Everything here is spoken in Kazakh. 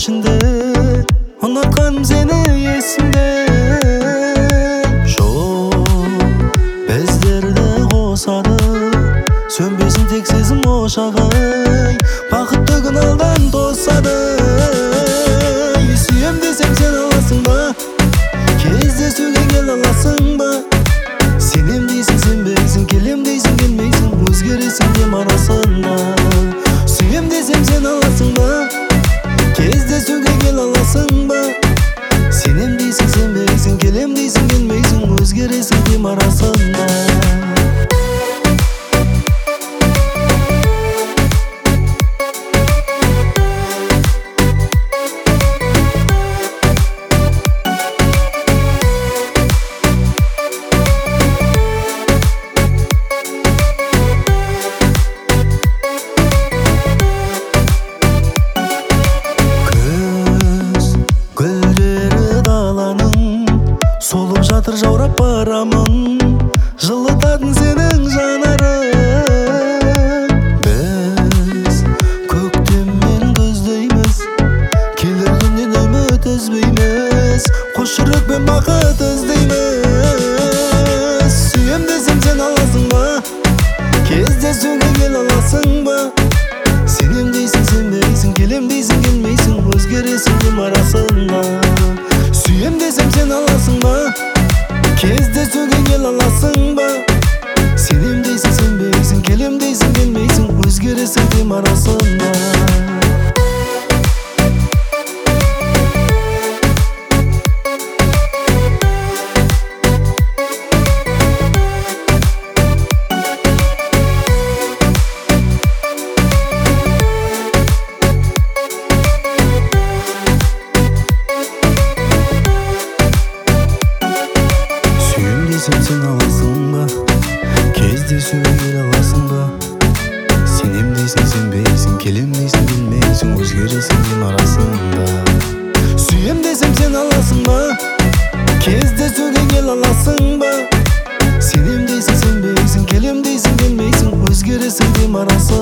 ішінде ұнатқаным сені есімде. Жоқ, біздерді қосады сөнбесін тек сезім ошағы, бақытты күн алдан тосады. Сүйем десем сен аласың ба, кездесуге кел аласың ба? Сенем дейсің, сенбейсің, келем дейсің, келмейсің, өзгересің дем арасында. Сүйем десем сен аласың ба, кездесуге кел аласың ба? Сенем дейсің, сенбейсің, келем дейсің, келмейсің, өзгересің дем арасында. Солып жатыр жаурап барамын, жылытатын сенің жанарың. Біз көктеммен көздейміз, келер күннен үміт үзбейміз, қош жүрекпен бақыт іздейміз. Сүйем десем сен аласың ба, кездесуге кел аласың ба? Сенем дейсің, сенбейсің, келем дейсің, келмейсің, өзгересің дем арасында. Сүйем десем сен аласың ба, кездесуге кел аласың ба? Сенем дейсің, сенбейсің, келем дейсің, келмейсің, өзгересің дем арасында. Сен аласың ба, кездесуге кел аласың ба? Сенем дейсің, сенбейсің, келем дейсің, келмейсің, өзгересің дем арасында. Сүйем десем сен аласың ба, кездесуге кел аласың ба? Сенем дейсің, сенбейсің, келем дейсің, келмейсің, өзгересің дем арасында.